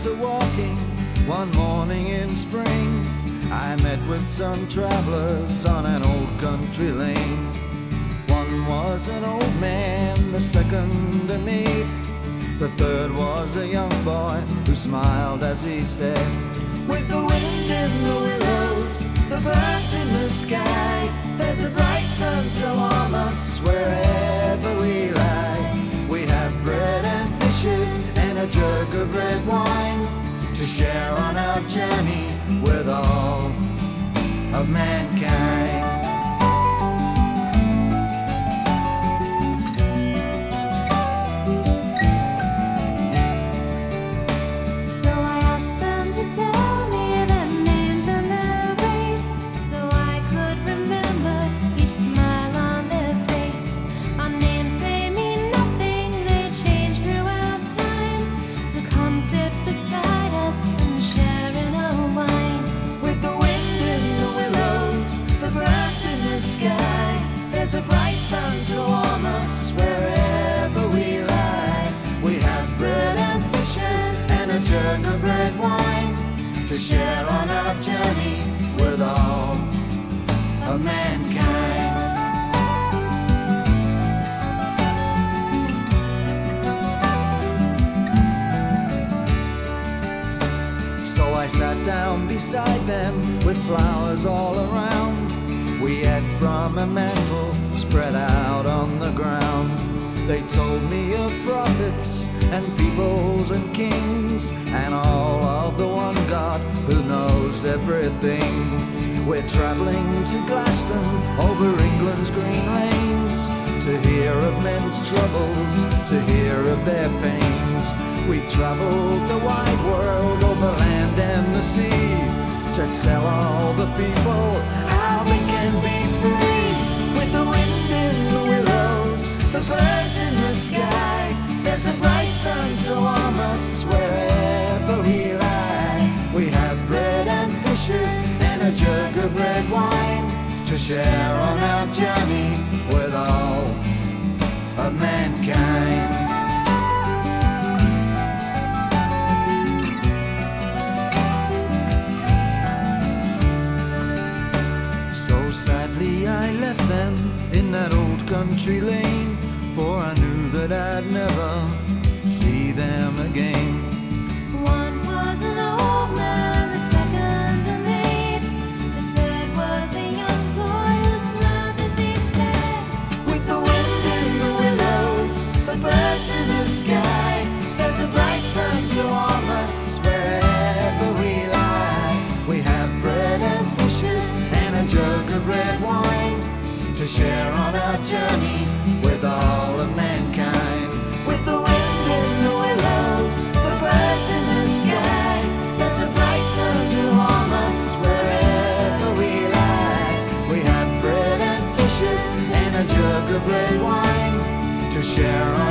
to walking one morning in spring. I met with some travelers on an old country lane. One was an old man, the second a maid. The third was a young boy who smiled as he said, with the wind in the willows, the birds in the sky, there's a bright sun to warm us wherever we lie. We have bread and fishes and a jug of red wine to share on our journey with all of mankind. There's a bright sun to warm us wherever we lie. We have bread and fishes and a jug of red wine to share on our journey with all of mankind. So I sat down beside them with flowers all around. We ate from a mantle spread out on the ground. They told me of prophets and peoples and kings, and all of the one God who knows everything. We're traveling to Glaston over England's green lanes, to hear of men's troubles, to hear of their pains. We've traveled the wide world over land and the sea, to tell all the people how they can be free. With the wind in the willows, the birds in the sky, there's a bright sun to warm us wherever we lie. We have bread and fishes and a jug of red wine to share on our journey with all of mankind. Sadly I left them in that old country lane, for I knew that I'd never see them again. One was an old man, the second a maid, the third was a young boy who smiled as he said, with the wind in the willows, the birds in the sky, there's a bright sun to warm us wherever we lie. We have bread and fishes and a jug of red wine to share on our journey with all of mankind. With the wind in the willows, the birds in the sky, there's a bright sun to warm us wherever we lie. We have bread and fishes and a jug of red wine to share on